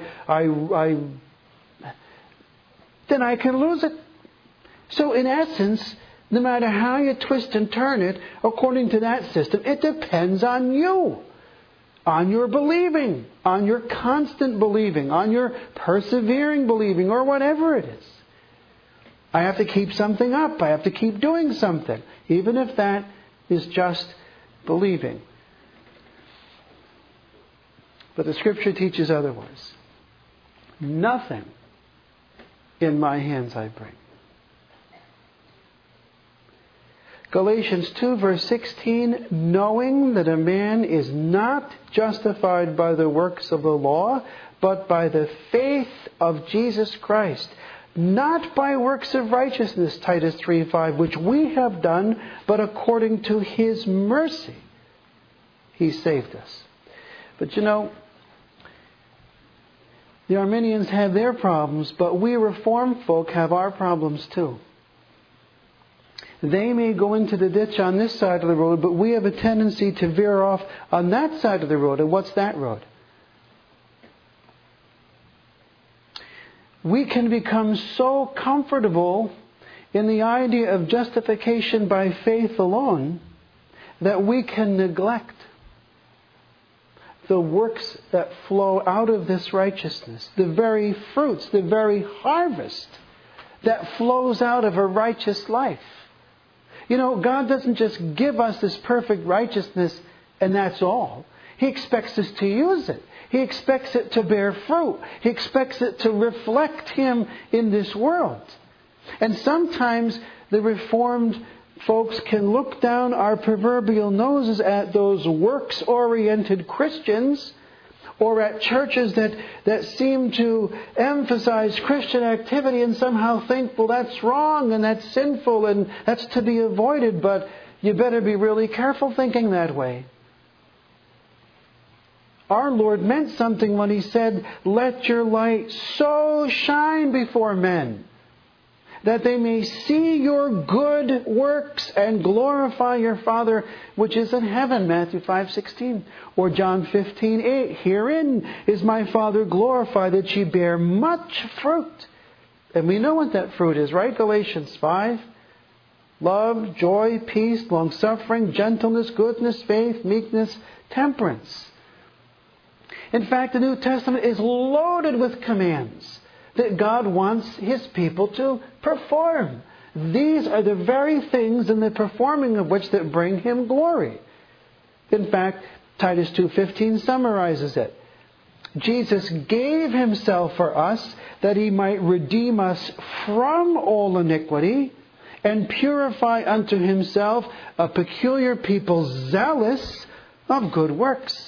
A: then I can lose it. So in essence, no matter how you twist and turn it, according to that system, it depends on you. On your believing, on your constant believing, on your persevering believing, or whatever it is. I have to keep something up. I have to keep doing something, even if that is just believing. But the Scripture teaches otherwise. Nothing in my hands I bring. Galatians 2 verse 16, knowing that a man is not justified by the works of the law, but by the faith of Jesus Christ. Not by works of righteousness, Titus 3:5, which we have done, but according to His mercy, He saved us. But you know, the Arminians have their problems, but we Reformed folk have our problems too. They may go into the ditch on this side of the road, but we have a tendency to veer off on that side of the road. And what's that road? We can become so comfortable in the idea of justification by faith alone that we can neglect the works that flow out of this righteousness, the very fruits, the very harvest that flows out of a righteous life. You know, God doesn't just give us this perfect righteousness and that's all. He expects us to use it. He expects it to bear fruit. He expects it to reflect Him in this world. And sometimes the Reformed folks can look down our proverbial noses at those works-oriented Christians, or at churches that seem to emphasize Christian activity and somehow think, well, that's wrong and that's sinful and that's to be avoided, but you better be really careful thinking that way. Our Lord meant something when He said, "Let your light so shine before men, that they may see your good works and glorify your Father which is in heaven," Matthew 5:16. Or John 15:8, "Herein is my Father glorified, that ye bear much fruit." And we know what that fruit is, right? Galatians 5. Love, joy, peace, long-suffering, gentleness, goodness, faith, meekness, temperance. In fact, the New Testament is loaded with commands that God wants His people to perform. These are the very things in the performing of which that bring Him glory. In fact, Titus 2:15 summarizes it. Jesus gave Himself for us that He might redeem us from all iniquity and purify unto Himself a peculiar people zealous of good works.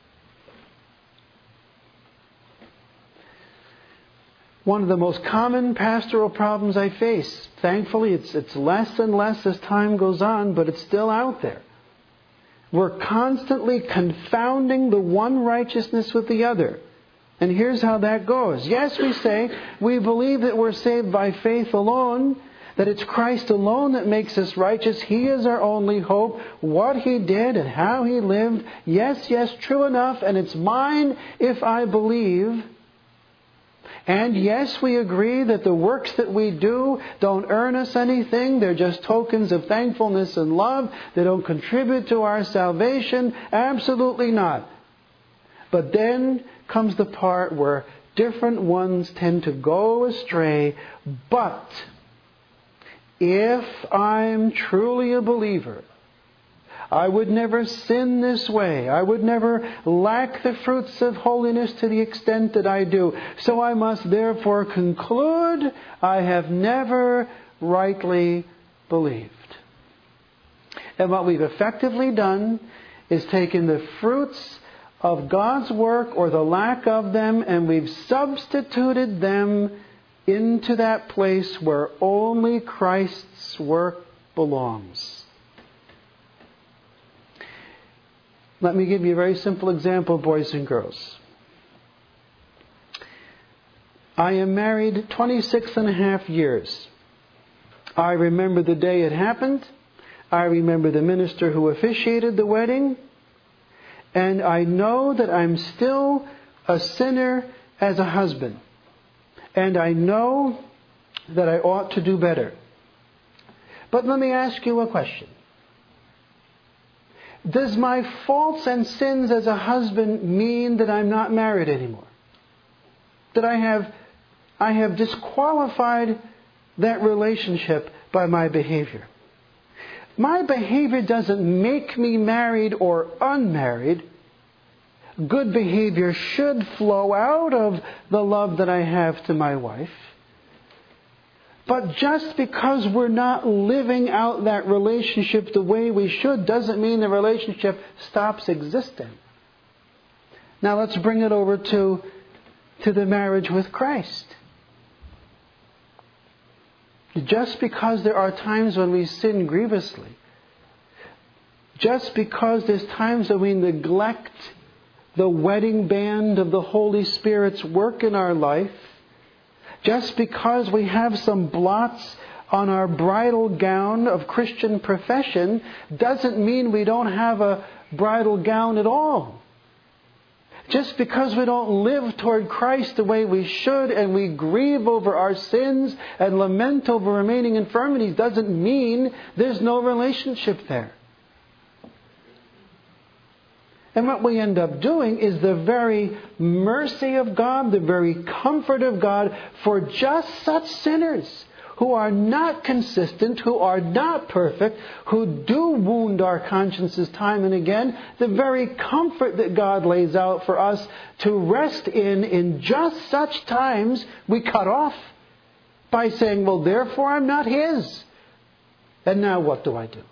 A: One of the most common pastoral problems I face, thankfully it's less and less as time goes on, but it's still out there. We're constantly confounding the one righteousness with the other. And here's how that goes. Yes, we say we believe that we're saved by faith alone, that it's Christ alone that makes us righteous. He is our only hope. What He did and how He lived, yes, true enough, and it's mine if I believe. And yes, we agree that the works that we do don't earn us anything. They're just tokens of thankfulness and love. They don't contribute to our salvation. Absolutely not. But then comes the part where different ones tend to go astray. But if I'm truly a believer, I would never sin this way. I would never lack the fruits of holiness to the extent that I do. So I must therefore conclude I have never rightly believed. And what we've effectively done is taken the fruits of God's work or the lack of them, and we've substituted them into that place where only Christ's work belongs. Let me give you a very simple example, boys and girls. I am married 26 and a half years. I remember the day it happened. I remember the minister who officiated the wedding. And I know that I'm still a sinner as a husband. And I know that I ought to do better. But let me ask you a question. Does my faults and sins as a husband mean that I'm not married anymore? That I have disqualified that relationship by my behavior? My behavior doesn't make me married or unmarried. Good behavior should flow out of the love that I have to my wife. But just because we're not living out that relationship the way we should doesn't mean the relationship stops existing. Now let's bring it over to the marriage with Christ. Just because there are times when we sin grievously, just because there's times when we neglect the wedding band of the Holy Spirit's work in our life, just because we have some blots on our bridal gown of Christian profession doesn't mean we don't have a bridal gown at all. Just because we don't live toward Christ the way we should and we grieve over our sins and lament over remaining infirmities doesn't mean there's no relationship there. And what we end up doing is the very mercy of God, the very comfort of God for just such sinners who are not consistent, who are not perfect, who do wound our consciences time and again, the very comfort that God lays out for us to rest in just such times, we cut off by saying, well, therefore I'm not His. And now what do I do?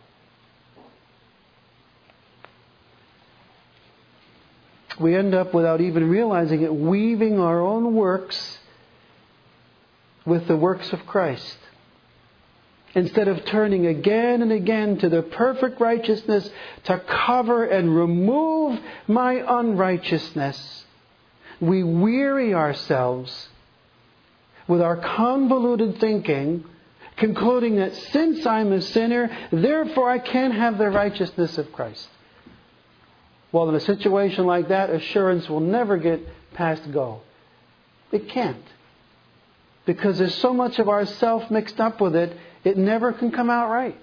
A: We end up, without even realizing it, weaving our own works with the works of Christ. Instead of turning again and again to the perfect righteousness to cover and remove my unrighteousness, we weary ourselves with our convoluted thinking, concluding that since I'm a sinner, therefore I can't have the righteousness of Christ. Well, in a situation like that, assurance will never get past go. It can't. Because there's so much of our self mixed up with it, it never can come out right.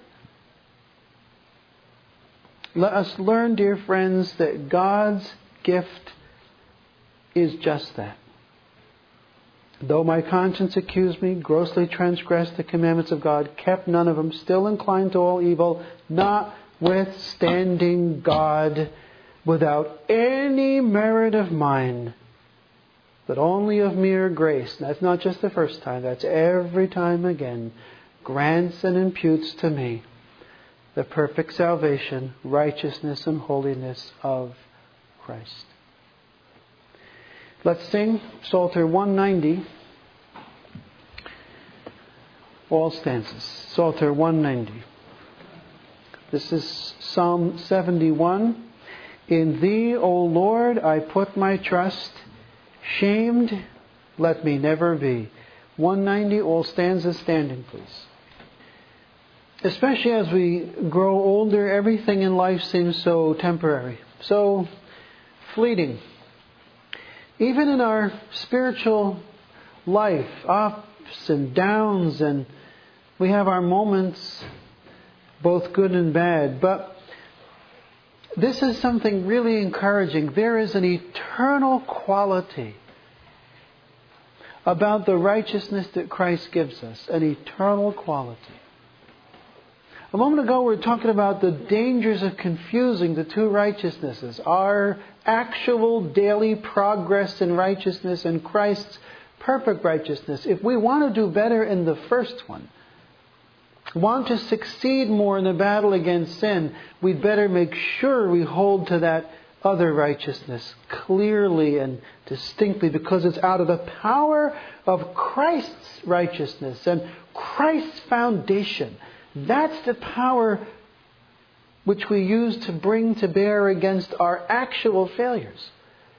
A: Let us learn, dear friends, that God's gift is just that. Though my conscience accused me, grossly transgressed the commandments of God, kept none of them, still inclined to all evil, notwithstanding God, without any merit of mine, but only of mere grace. And that's not just the first time, that's every time again, grants and imputes to me the perfect salvation, righteousness and holiness of Christ. Let's sing Psalter 190. All stanzas. Psalter 190. This is Psalm 71. In Thee, O Lord, I put my trust. Shamed, let me never be. 190, all stanzas standing, please. Especially as we grow older, everything in life seems so temporary, so fleeting. Even in our spiritual life, ups and downs, and we have our moments, both good and bad. But this is something really encouraging. There is an eternal quality about the righteousness that Christ gives us. An eternal quality. A moment ago we were talking about the dangers of confusing the two righteousnesses. Our actual daily progress in righteousness and Christ's perfect righteousness. If we want to do better in the first one, want to succeed more in the battle against sin, we'd better make sure we hold to that other righteousness clearly and distinctly, because it's out of the power of Christ's righteousness and Christ's foundation. That's the power which we use to bring to bear against our actual failures.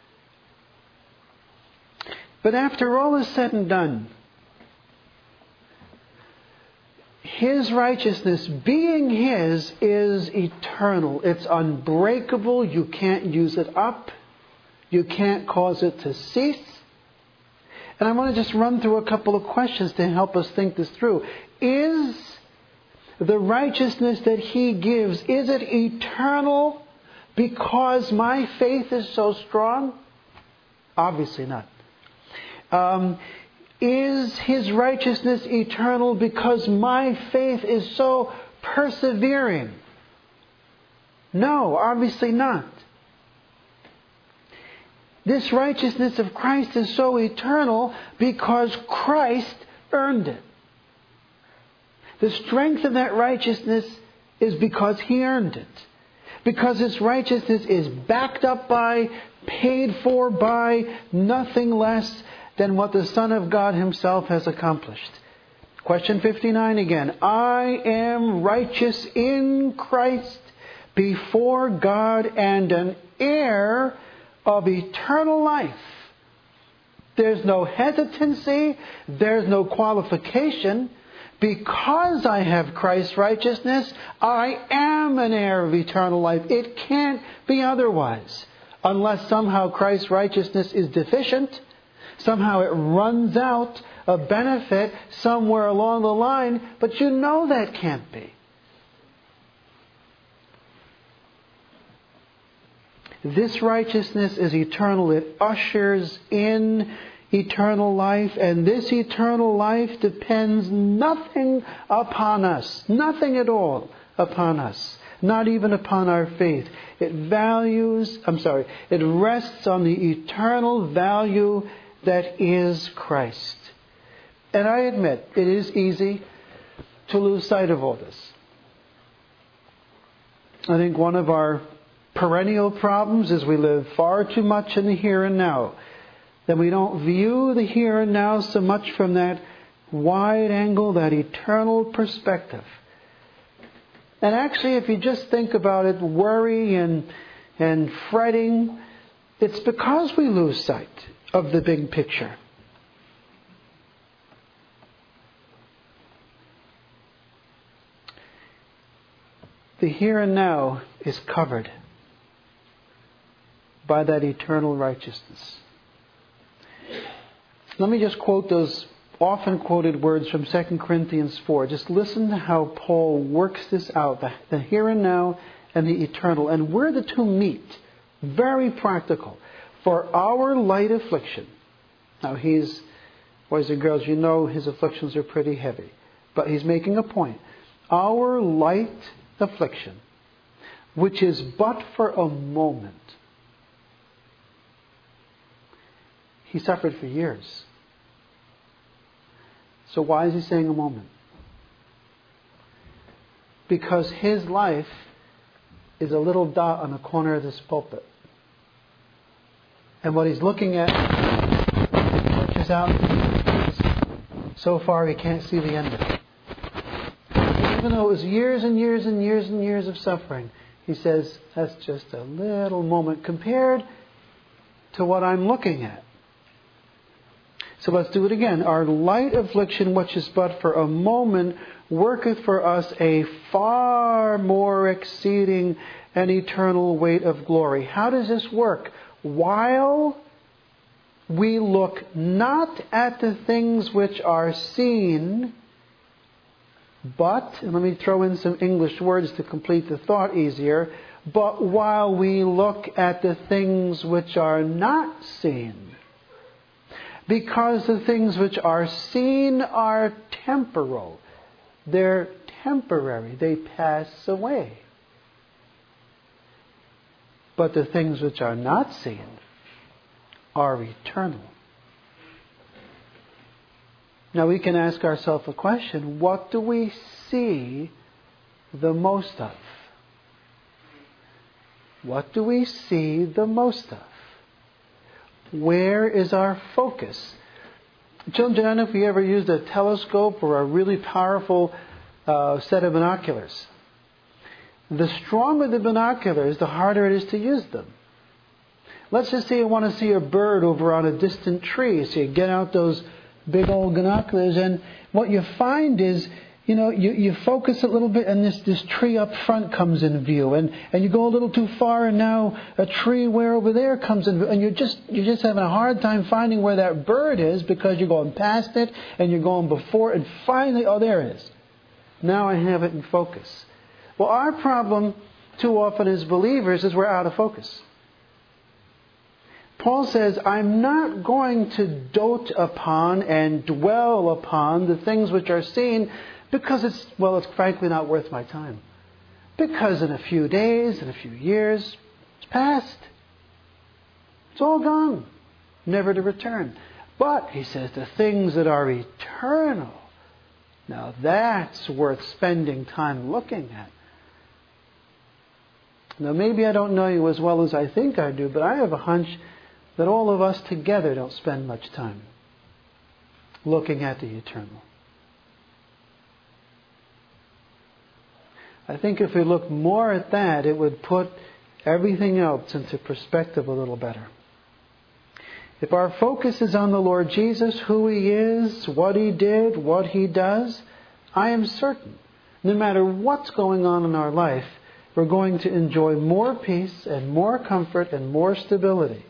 A: But after all is said and done, His righteousness, being His, is eternal. It's unbreakable. You can't use it up. You can't cause it to cease. And I want to just run through a couple of questions to help us think this through. Is the righteousness that He gives, is it eternal because my faith is so strong? Obviously not. Is His righteousness eternal because my faith is so persevering? No, obviously not. This righteousness of Christ is so eternal because Christ earned it. The strength of that righteousness is because He earned it. Because His righteousness is backed up by, paid for by, nothing less than what the Son of God Himself has accomplished. Question 59 again. I am righteous in Christ before God and an heir of eternal life. There's no hesitancy. There's no qualification. Because I have Christ's righteousness, I am an heir of eternal life. It can't be otherwise. Unless somehow Christ's righteousness is deficient. Somehow it runs out of benefit somewhere along the line. But you know that can't be. This righteousness is eternal. It ushers in eternal life, and this eternal life depends nothing upon us, nothing at all upon us, not even upon our faith. It rests on the eternal value that is Christ. And I admit, it is easy to lose sight of all this. I think one of our perennial problems is we live far too much in the here and now. That we don't view the here and now so much from that wide angle, that eternal perspective. And actually, if you just think about it, worry and fretting, it's because we lose sight of the big picture. The here and now is covered by that eternal righteousness. Let me just quote those often quoted words from 2 Corinthians 4. Just listen to how Paul works this out, the here and now and the eternal, and where the two meet. Very practical. For our light affliction. Now boys and girls, you know his afflictions are pretty heavy. But he's making a point. Our light affliction, which is but for a moment. He suffered for years. So why is he saying a moment? Because his life is a little dot on the corner of this pulpit. And what he's looking at, he pushes out, so far he can't see the end of it. Even though it was years and years and years and years of suffering, he says, that's just a little moment compared to what I'm looking at. So let's do it again. Our light affliction, which is but for a moment, worketh for us a far more exceeding and eternal weight of glory. How does this work? While we look not at the things which are seen, but, and let me throw in some English words to complete the thought easier, but while we look at the things which are not seen. Because the things which are seen are temporal. They're temporary. They pass away. But the things which are not seen are eternal. Now we can ask ourselves a question. What do we see the most of? What do we see the most of? Where is our focus? Children, I don't know if you ever used a telescope or a really powerful set of binoculars. The stronger the binoculars, the harder it is to use them. Let's just say you want to see a bird over on a distant tree. So you get out those big old binoculars, and what you find is, you focus a little bit, and this tree up front comes in view, and you go a little too far, and now a tree way over there comes in view, and you're just having a hard time finding where that bird is because you're going past it and you're going before, and finally, oh, there it is. Now I have it in focus. Well, our problem too often as believers is we're out of focus. Paul says, I'm not going to dote upon and dwell upon the things which are seen because it's frankly not worth my time. Because in a few days, in a few years, it's past. It's all gone. Never to return. But, he says, the things that are eternal, now that's worth spending time looking at. Now maybe I don't know you as well as I think I do, but I have a hunch that all of us together don't spend much time looking at the eternal. I think if we look more at that, it would put everything else into perspective a little better. If our focus is on the Lord Jesus, who He is, what He did, what He does, I am certain, no matter what's going on in our life, we're going to enjoy more peace and more comfort and more stability.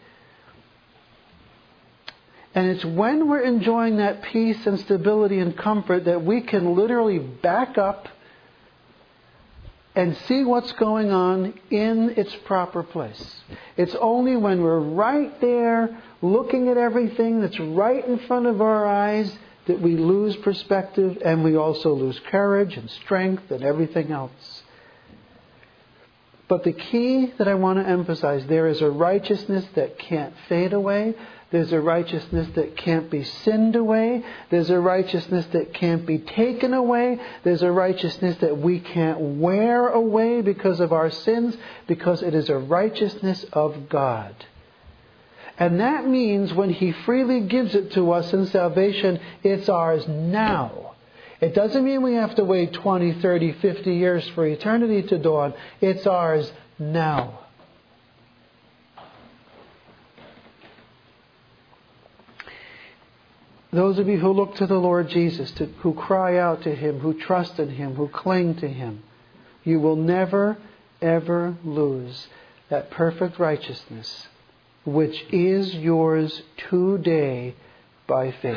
A: And it's when we're enjoying that peace and stability and comfort that we can literally back up and see what's going on in its proper place. It's only when we're right there looking at everything that's right in front of our eyes that we lose perspective, and we also lose courage and strength and everything else. But the key that I want to emphasize, there is a righteousness that can't fade away. There's a righteousness that can't be sinned away. There's a righteousness that can't be taken away. There's a righteousness that we can't wear away because of our sins, because it is a righteousness of God. And that means when He freely gives it to us in salvation, it's ours now. It doesn't mean we have to wait 20, 30, 50 years for eternity to dawn. It's ours now. Those of you who look to the Lord Jesus, who cry out to Him, who trust in Him, who cling to Him, you will never, ever lose that perfect righteousness, which is yours today by faith.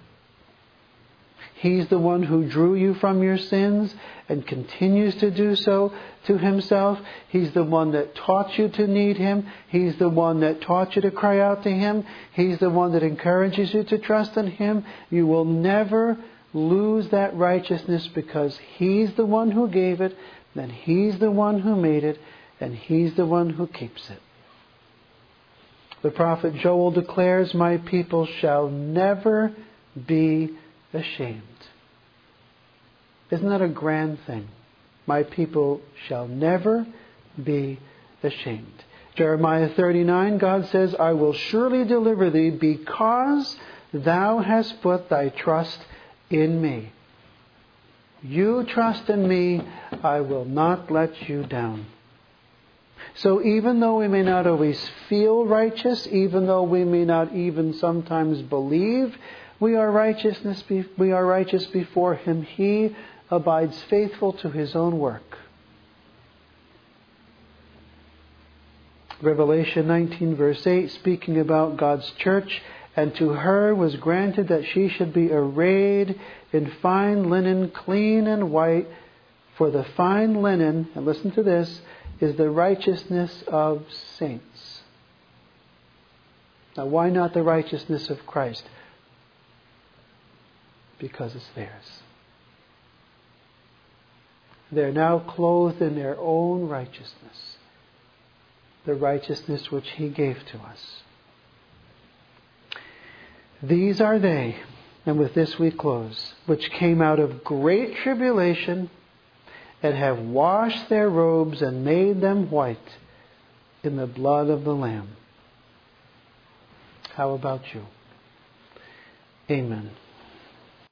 A: He's the one who drew you from your sins and continues to do so to Himself. He's the one that taught you to need Him. He's the one that taught you to cry out to Him. He's the one that encourages you to trust in Him. You will never lose that righteousness because He's the one who gave it, and He's the one who made it, and He's the one who keeps it. The prophet Joel declares, "My people shall never be ashamed." Isn't that a grand thing? My people shall never be ashamed. Jeremiah 39, God says, "I will surely deliver thee because thou hast put thy trust in me." You trust in me, I will not let you down. So even though we may not always feel righteous, even though we may not even sometimes believe we are righteous before Him, He abides faithful to His own work. Revelation 19 verse 8, speaking about God's church, "And to her was granted that she should be arrayed in fine linen, clean and white, for the fine linen," and listen to this, "is the righteousness of saints." Now why not the righteousness of Christ? Because it's theirs. They're now clothed in their own righteousness, the righteousness which He gave to us. These are they, and with this we close, which came out of great tribulation and have washed their robes and made them white in the blood of the Lamb. How about you? Amen.